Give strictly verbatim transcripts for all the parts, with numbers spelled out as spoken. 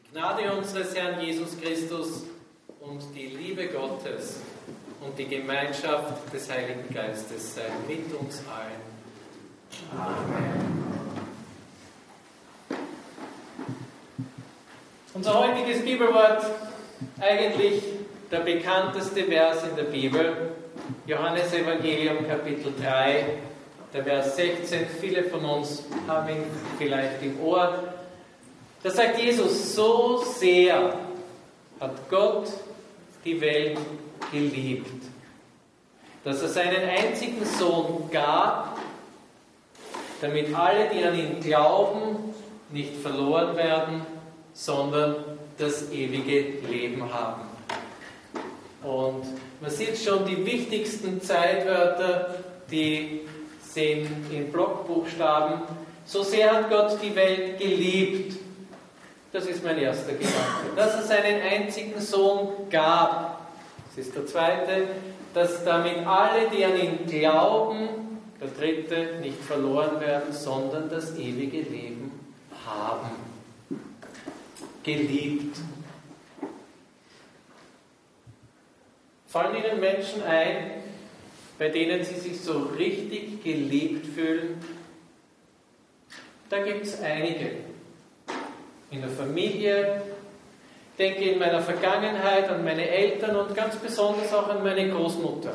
Gnade unseres Herrn Jesus Christus und die Liebe Gottes und die Gemeinschaft des Heiligen Geistes sei mit uns allen. Amen. Unser heutiges Bibelwort, eigentlich der bekannteste Vers in der Bibel, Johannes Evangelium Kapitel drei, der Vers sechzehn. Viele von uns haben ihn vielleicht im Ohr. Da sagt Jesus, so sehr hat Gott die Welt geliebt, dass er seinen einzigen Sohn gab, damit alle, die an ihn glauben, nicht verloren werden, sondern das ewige Leben haben. Und man sieht schon, die wichtigsten Zeitwörter, die sind in Blockbuchstaben. So sehr hat Gott die Welt geliebt. Das ist mein erster Gedanke. Dass er seinen einzigen Sohn gab. Das ist der zweite. Dass damit alle, die an ihn glauben, der dritte, nicht verloren werden, sondern das ewige Leben haben. Geliebt. Fallen Ihnen Menschen ein, bei denen Sie sich so richtig geliebt fühlen? Da gibt es einige. In der Familie, ich denke in meiner Vergangenheit an meine Eltern und ganz besonders auch an meine Großmutter.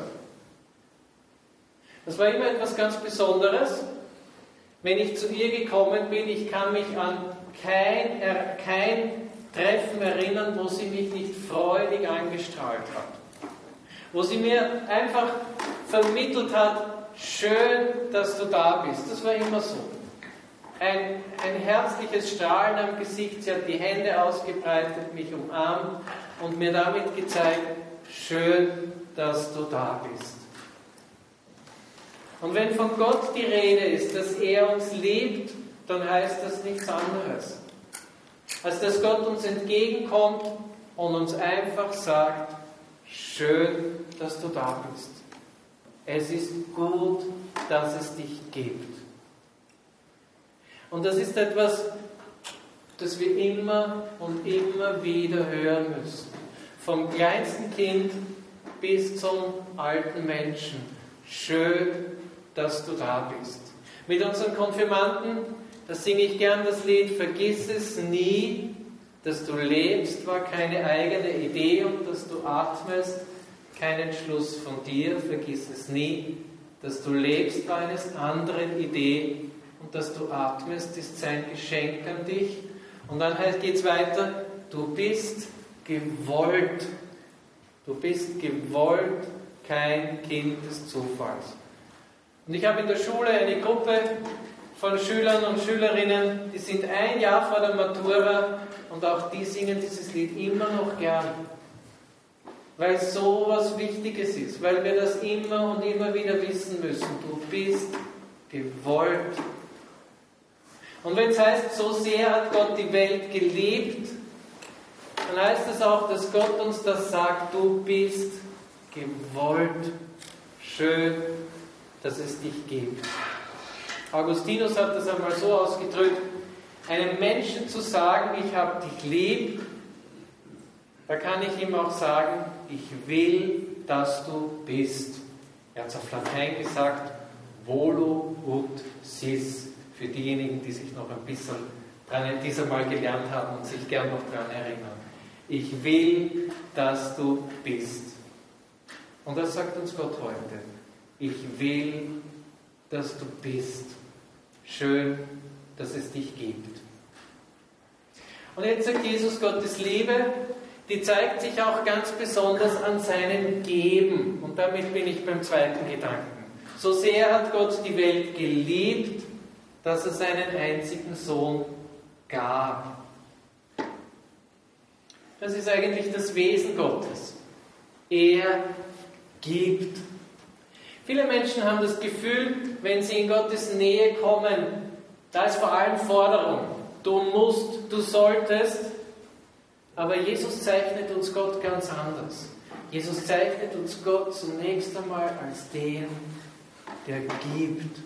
Das war immer etwas ganz Besonderes. Wenn ich zu ihr gekommen bin, ich kann mich an kein, kein Treffen erinnern, wo sie mich nicht freudig angestrahlt hat. Wo sie mir einfach vermittelt hat, schön, dass du da bist. Das war immer so. Ein, ein herzliches Strahlen am Gesicht, sie hat die Hände ausgebreitet, mich umarmt und mir damit gezeigt, schön, dass du da bist. Und wenn von Gott die Rede ist, dass er uns liebt, dann heißt das nichts anderes, als dass Gott uns entgegenkommt und uns einfach sagt, schön, dass du da bist. Es ist gut, dass es dich gibt. Und das ist etwas, das wir immer und immer wieder hören müssen. Vom kleinsten Kind bis zum alten Menschen. Schön, dass du da bist. Mit unseren Konfirmanden, da singe ich gern das Lied, vergiss es nie, dass du lebst, war keine eigene Idee und dass du atmest, kein Entschluss von dir, vergiss es nie, dass du lebst, war eines anderen Idee und dass du atmest, ist sein Geschenk an dich. Und dann geht es weiter, du bist gewollt, du bist gewollt, kein Kind des Zufalls. Und ich habe in der Schule eine Gruppe von Schülern und Schülerinnen, die sind ein Jahr vor der Matura und auch die singen dieses Lied immer noch gern. Weil es so was Wichtiges ist, weil wir das immer und immer wieder wissen müssen. Du bist gewollt. Und wenn es heißt, so sehr hat Gott die Welt geliebt, dann heißt es auch, dass Gott uns das sagt, du bist gewollt. Schön, dass es dich gibt. Augustinus hat das einmal so ausgedrückt, einem Menschen zu sagen, ich habe dich lieb, da kann ich ihm auch sagen, ich will, dass du bist. Er hat es auf Latein gesagt, volo ut sis, für diejenigen, die sich noch ein bisschen dran, dieser Mal gelernt haben und sich gern noch daran erinnern. Ich will, dass du bist. Und das sagt uns Gott heute. Ich will, dass du bist. Schön, dass es dich gibt. Und jetzt sagt Jesus, Gottes Liebe, die zeigt sich auch ganz besonders an seinem Geben. Und damit bin ich beim zweiten Gedanken. So sehr hat Gott die Welt geliebt, dass er seinen einzigen Sohn gab. Das ist eigentlich das Wesen Gottes. Er gibt. Viele Menschen haben das Gefühl, wenn sie in Gottes Nähe kommen, da ist vor allem Forderung. Du musst, du solltest. Aber Jesus zeichnet uns Gott ganz anders. Jesus zeichnet uns Gott zunächst einmal als den, der gibt.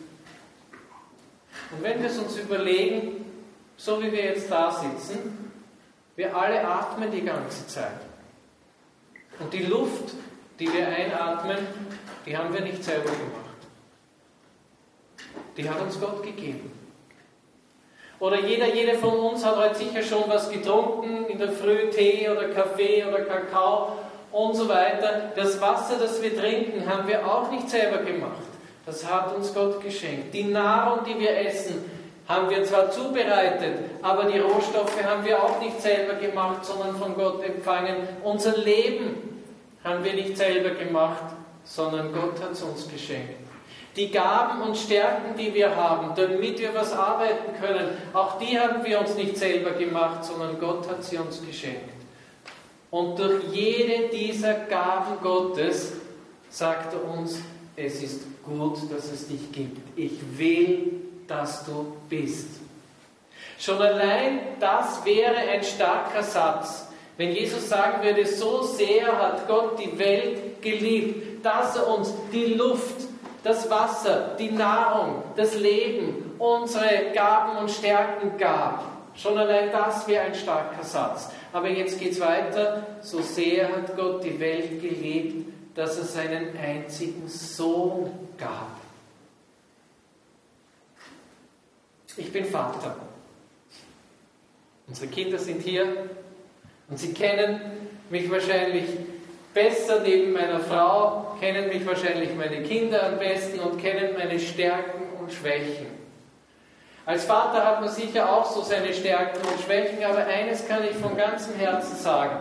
Und wenn wir es uns überlegen, so wie wir jetzt da sitzen, Wir alle atmen die ganze Zeit. Und die Luft, die wir einatmen, die haben wir nicht selber gemacht. Die hat uns Gott gegeben. Oder jeder, jede von uns hat heute sicher schon was getrunken, in der Früh Tee oder Kaffee oder Kakao und so weiter. Das Wasser, das wir trinken, haben wir auch nicht selber gemacht. Das hat uns Gott geschenkt. Die Nahrung, die wir essen, haben wir zwar zubereitet, aber die Rohstoffe haben wir auch nicht selber gemacht, sondern von Gott empfangen. Unser Leben haben wir nicht selber gemacht, sondern Gott hat es uns geschenkt. Die Gaben und Stärken, die wir haben, damit wir was arbeiten können, auch die haben wir uns nicht selber gemacht, sondern Gott hat sie uns geschenkt. Und durch jede dieser Gaben Gottes sagt er uns, es ist gut, dass es dich gibt. Ich will, dass du bist. Schon allein das wäre ein starker Satz. Wenn Jesus sagen würde, so sehr hat Gott die Welt geliebt, dass er uns die Luft, das Wasser, die Nahrung, das Leben, unsere Gaben und Stärken gab. Schon allein das wäre ein starker Satz. Aber jetzt geht es weiter. So sehr hat Gott die Welt geliebt, dass er seinen einzigen Sohn gab. Ich bin Vater. Unsere Kinder sind hier und sie kennen mich wahrscheinlich besser neben meiner Frau, kennen mich wahrscheinlich meine Kinder am besten und kennen meine Stärken und Schwächen. Als Vater hat man sicher auch so seine Stärken und Schwächen, aber eines kann ich von ganzem Herzen sagen.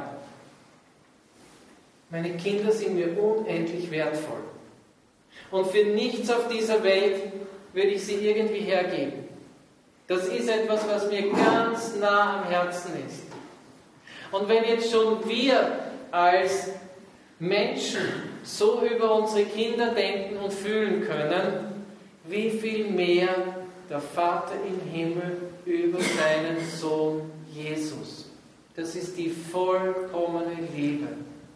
Meine Kinder sind mir unendlich wertvoll. Und für nichts auf dieser Welt würde ich sie irgendwie hergeben. Das ist etwas, was mir ganz nah am Herzen ist. Und wenn jetzt schon wir als Menschen so über unsere Kinder denken und fühlen können, wie viel mehr der Vater im Himmel über seinen Sohn Jesus. Das ist die vollkommene Liebe.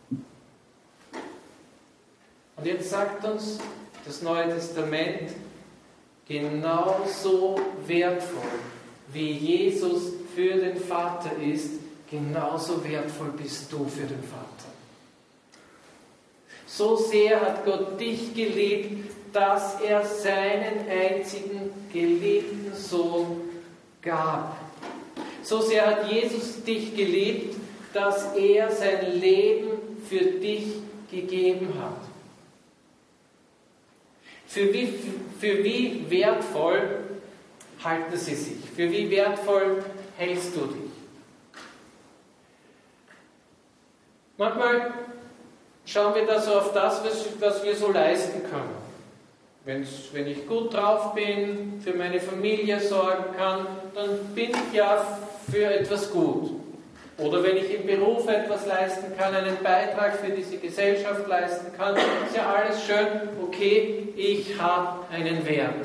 Und jetzt sagt uns das Neue Testament, genauso wertvoll wie Jesus für den Vater ist, genauso wertvoll bist du für den Vater. So sehr hat Gott dich geliebt, dass er seinen einzigen geliebten Sohn gab. So sehr hat Jesus dich geliebt, dass er sein Leben für dich gegeben hat. Für wie, für wie wertvoll halten sie sich? Für wie wertvoll hältst du dich? Manchmal schauen wir da so auf das, was, was wir so leisten können. Wenn's, wenn ich gut drauf bin, für meine Familie sorgen kann, dann bin ich ja für etwas gut. Oder wenn ich im Beruf etwas leisten kann, einen Beitrag für diese Gesellschaft leisten kann, ist ja alles schön, okay, ich habe einen Wert.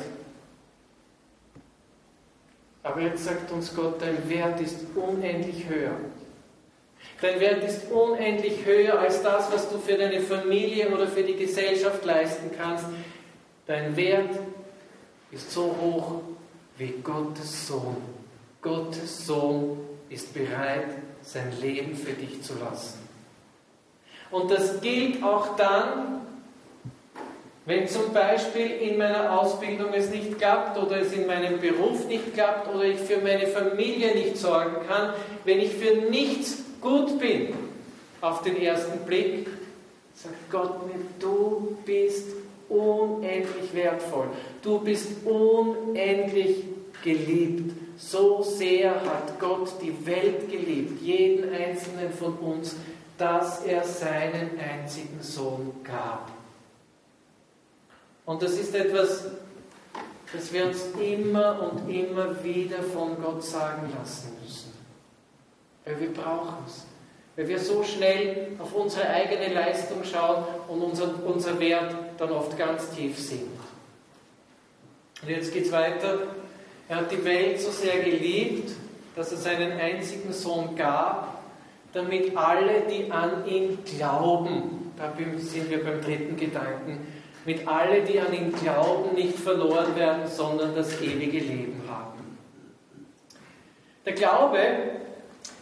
Aber jetzt sagt uns Gott, dein Wert ist unendlich höher. Dein Wert ist unendlich höher als das, was du für deine Familie oder für die Gesellschaft leisten kannst. Dein Wert ist so hoch wie Gottes Sohn. Gottes Sohn ist bereit, sein Leben für dich zu lassen. Und das gilt auch dann, wenn zum Beispiel in meiner Ausbildung es nicht klappt oder es in meinem Beruf nicht klappt oder ich für meine Familie nicht sorgen kann, wenn ich für nichts gut bin, auf den ersten Blick, sagt Gott mir, du bist unendlich wertvoll. Du bist unendlich geliebt. So sehr hat Gott die Welt geliebt, jeden einzelnen von uns, dass er seinen einzigen Sohn gab. Und das ist etwas, das wir uns immer und immer wieder von Gott sagen lassen müssen. Weil wir brauchen es. Weil wir so schnell auf unsere eigene Leistung schauen und unser, unser Wert dann oft ganz tief sinkt. Und jetzt geht es weiter. Er hat die Welt so sehr geliebt, dass er seinen einzigen Sohn gab, damit alle, die an ihn glauben, da sind wir beim dritten Gedanken, mit alle, die an ihn glauben, nicht verloren werden, sondern das ewige Leben haben. Der Glaube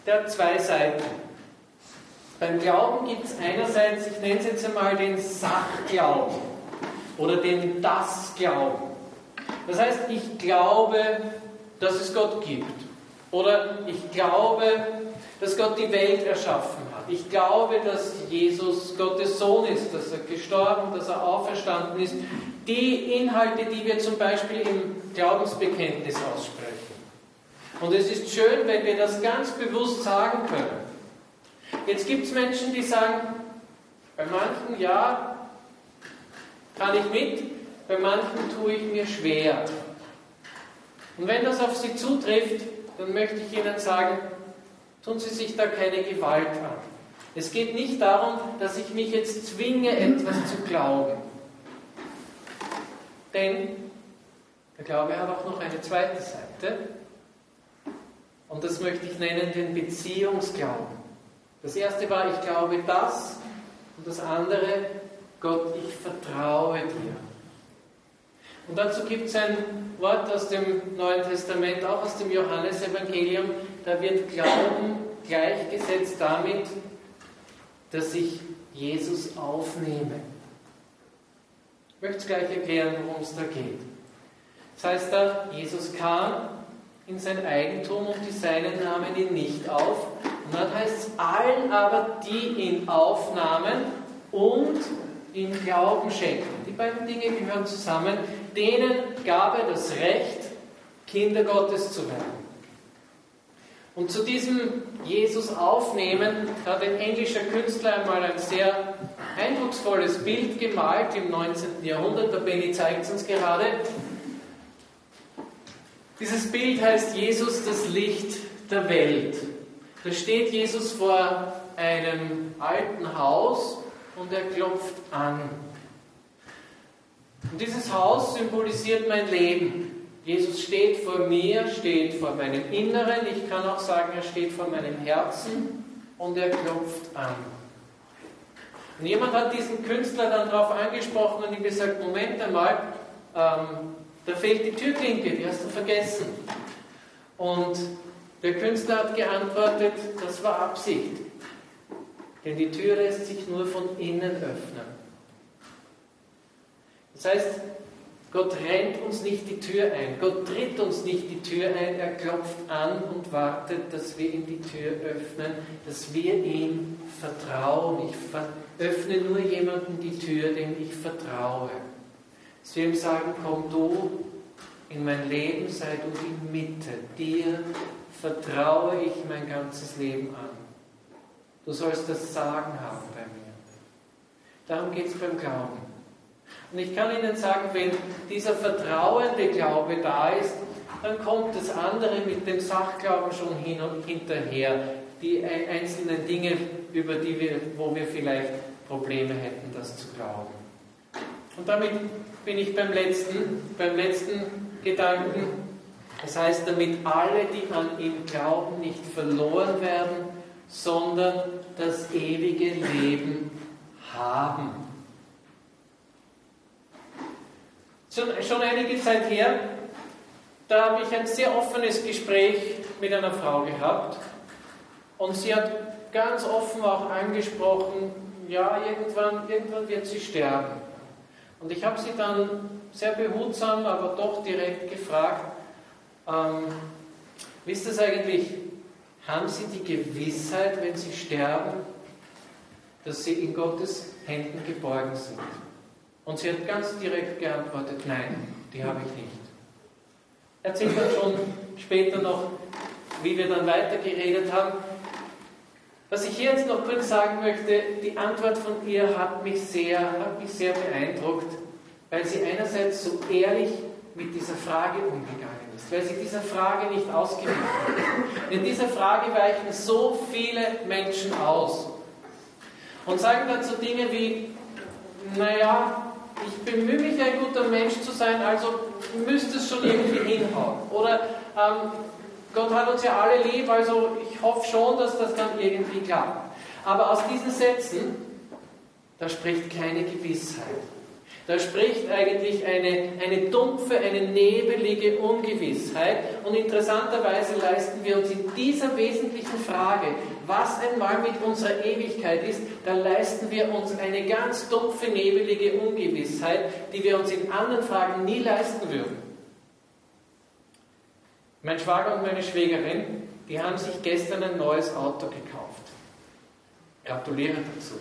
der hat zwei Seiten. Beim Glauben gibt es einerseits, ich nenne es jetzt einmal den Sachglauben oder den Das-Glauben. Das heißt, ich glaube, dass es Gott gibt. Oder ich glaube, dass Gott die Welt erschaffen hat. Ich glaube, dass Jesus Gottes Sohn ist, dass er gestorben, dass er auferstanden ist. Die Inhalte, die wir zum Beispiel im Glaubensbekenntnis aussprechen. Und es ist schön, wenn wir das ganz bewusst sagen können. Jetzt gibt es Menschen, die sagen, bei manchen ja, kann ich mit, bei manchen tue ich mir schwer. Und wenn das auf sie zutrifft, dann möchte ich Ihnen sagen, tun Sie sich da keine Gewalt an. Es geht nicht darum, dass ich mich jetzt zwinge, etwas zu glauben. Denn der Glaube hat auch noch eine zweite Seite. Und das möchte ich nennen den Beziehungsglauben. Das erste war, ich glaube das. Und das andere, Gott, ich vertraue dir. Und dazu gibt es ein Wort aus dem Neuen Testament, auch aus dem Johannesevangelium. Da wird Glauben gleichgesetzt damit, dass ich Jesus aufnehme. Ich möchte es gleich erklären, worum es da geht. Das heißt da, Jesus kam in sein Eigentum und die Seinen nahmen ihn nicht auf. Und dann heißt es, allen aber, die ihn aufnahmen und ihm Glauben schenkten. Die beiden Dinge gehören zusammen. Denen gab er das Recht, Kinder Gottes zu werden. Und zu diesem Jesus aufnehmen hat ein englischer Künstler einmal ein sehr eindrucksvolles Bild gemalt im neunzehnten Jahrhundert. Der Benny zeigt es uns gerade. Dieses Bild heißt Jesus, das Licht der Welt. Da steht Jesus vor einem alten Haus und er klopft an. Und dieses Haus symbolisiert mein Leben. Jesus steht vor mir, steht vor meinem Inneren, ich kann auch sagen, er steht vor meinem Herzen und er klopft an. Und jemand hat diesen Künstler dann darauf angesprochen und ihm gesagt, Moment einmal, ähm, da fehlt die Türklinke, die hast du vergessen. Und der Künstler hat geantwortet, das war Absicht. Denn die Tür lässt sich nur von innen öffnen. Das heißt, Gott rennt uns nicht die Tür ein. Gott tritt uns nicht die Tür ein. Er klopft an und wartet, dass wir ihm die Tür öffnen, dass wir ihm vertrauen. Ich öffne nur jemandem die Tür, dem ich vertraue. Dass wir ihm sagen, komm du in mein Leben, sei du die Mitte. Dir vertraue ich mein ganzes Leben an. Du sollst das Sagen haben bei mir. Darum geht es beim Glauben. Und ich kann Ihnen sagen, wenn dieser vertrauende Glaube da ist, dann kommt das andere mit dem Sachglauben schon hin und hinterher. Die einzelnen Dinge, über die wir, wo wir vielleicht Probleme hätten, das zu glauben. Und damit bin ich beim letzten, beim letzten Gedanken. Das heißt, damit alle, die an ihn glauben, nicht verloren werden, sondern das ewige Leben haben. Schon, schon einige Zeit her, da habe ich ein sehr offenes Gespräch mit einer Frau gehabt und sie hat ganz offen auch angesprochen, ja, irgendwann, irgendwann wird sie sterben. Und ich habe sie dann sehr behutsam, aber doch direkt gefragt, ähm, wisst ihr es eigentlich, haben Sie die Gewissheit, wenn Sie sterben, dass Sie in Gottes Händen geborgen sind? Und sie hat ganz direkt geantwortet, nein, die habe ich nicht. Erzählt dann schon später noch, wie wir dann weitergeredet haben. Was ich hier jetzt noch kurz sagen möchte, die Antwort von ihr hat mich sehr, hat mich sehr beeindruckt, weil sie einerseits so ehrlich mit dieser Frage umgegangen ist, weil sie dieser Frage nicht ausgewichen hat. In dieser Frage weichen so viele Menschen aus und sagen dann so Dinge wie, naja, ich bemühe mich, ein guter Mensch zu sein, also müsste es schon irgendwie hinhauen. Oder ähm, Gott hat uns ja alle lieb, also ich hoffe schon, dass das dann irgendwie klappt. Aber aus diesen Sätzen, da spricht keine Gewissheit. Da spricht eigentlich eine, eine dumpfe, eine nebelige Ungewissheit. Und interessanterweise leisten wir uns in dieser wesentlichen Frage, was einmal mit unserer Ewigkeit ist, da leisten wir uns eine ganz dumpfe, nebelige Ungewissheit, die wir uns in anderen Fragen nie leisten würden. Mein Schwager und meine Schwägerin, die haben sich gestern ein neues Auto gekauft. Gratuliere dazu.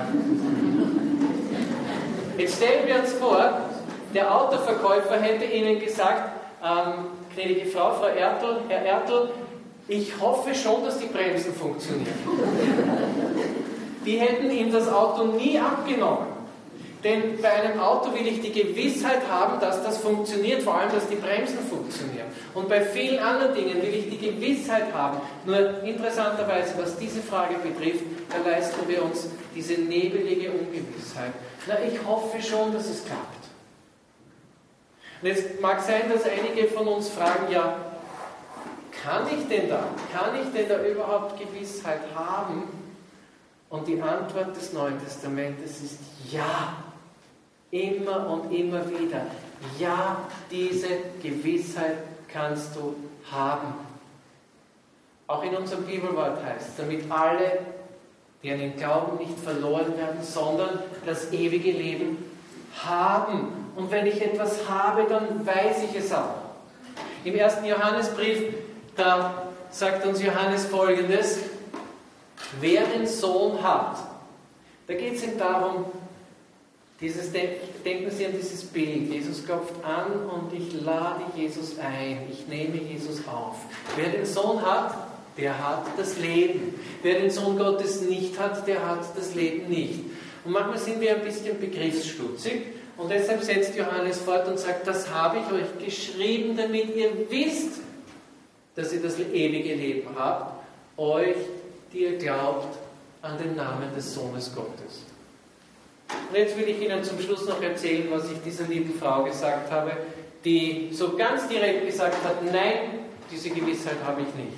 Jetzt stellen wir uns vor, der Autoverkäufer hätte Ihnen gesagt, ähm, gnädige Frau, Frau Ertl, Herr Ertl, ich hoffe schon, dass die Bremsen funktionieren. Die hätten ihm das Auto nie abgenommen. Denn bei einem Auto will ich die Gewissheit haben, dass das funktioniert, vor allem, dass die Bremsen funktionieren. Und bei vielen anderen Dingen will ich die Gewissheit haben. Nur interessanterweise, was diese Frage betrifft, da leisten wir uns diese nebelige Ungewissheit. Na, ich hoffe schon, dass es klappt. Und jetzt mag sein, dass einige von uns fragen, ja, kann ich denn da, kann ich denn da überhaupt Gewissheit haben? Und die Antwort des Neuen Testamentes ist ja. Immer und immer wieder. Ja, diese Gewissheit kannst du haben. Auch in unserem Bibelwort heißt es, damit alle, die an den Glauben nicht verloren werden, sondern das ewige Leben haben. Und wenn ich etwas habe, dann weiß ich es auch. Im ersten Johannesbrief, da sagt uns Johannes Folgendes: Wer den Sohn hat, da geht es ihm darum, dieses, denken Sie an dieses Bild. Jesus klopft an und ich lade Jesus ein. Ich nehme Jesus auf. Wer den Sohn hat, der hat das Leben. Wer den Sohn Gottes nicht hat, der hat das Leben nicht. Und manchmal sind wir ein bisschen begriffsstutzig und deshalb setzt Johannes fort und sagt, das habe ich euch geschrieben, damit ihr wisst, dass ihr das ewige Leben habt, euch, die ihr glaubt an den Namen des Sohnes Gottes. Und jetzt will ich Ihnen zum Schluss noch erzählen, was ich dieser lieben Frau gesagt habe, die so ganz direkt gesagt hat, nein, diese Gewissheit habe ich nicht.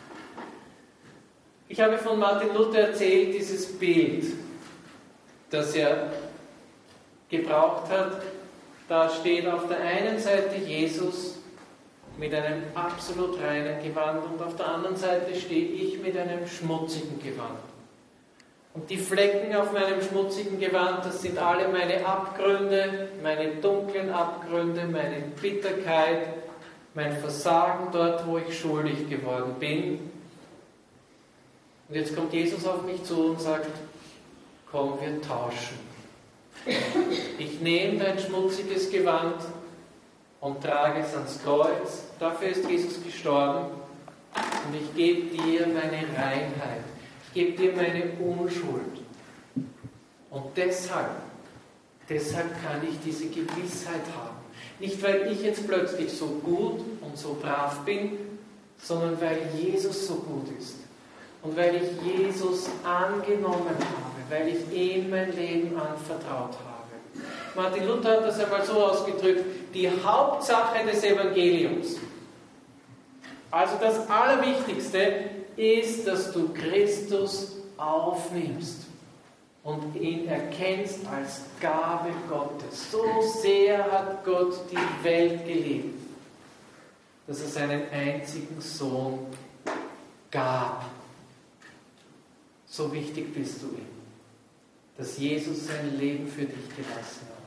Ich habe von Martin Luther erzählt, dieses Bild, das er gebraucht hat. Da steht auf der einen Seite Jesus mit einem absolut reinen Gewand und auf der anderen Seite stehe ich mit einem schmutzigen Gewand. Und die Flecken auf meinem schmutzigen Gewand, das sind alle meine Abgründe, meine dunklen Abgründe, meine Bitterkeit, mein Versagen dort, wo ich schuldig geworden bin. Und jetzt kommt Jesus auf mich zu und sagt, komm, wir tauschen. Ich nehme dein schmutziges Gewand und trage es ans Kreuz. Dafür ist Jesus gestorben. Und ich gebe dir meine Reinheit. Ich gebe dir meine Unschuld. Und deshalb, deshalb kann ich diese Gewissheit haben. Nicht, weil ich jetzt plötzlich so gut und so brav bin, sondern weil Jesus so gut ist. Und weil ich Jesus angenommen habe, weil ich ihm mein Leben anvertraut habe. Martin Luther hat das einmal so ausgedrückt, die Hauptsache des Evangeliums, also das Allerwichtigste, ist, dass du Christus aufnimmst und ihn erkennst als Gabe Gottes. So sehr hat Gott die Welt geliebt, dass er seinen einzigen Sohn gab. So wichtig bist du ihm, dass Jesus sein Leben für dich gelassen hat.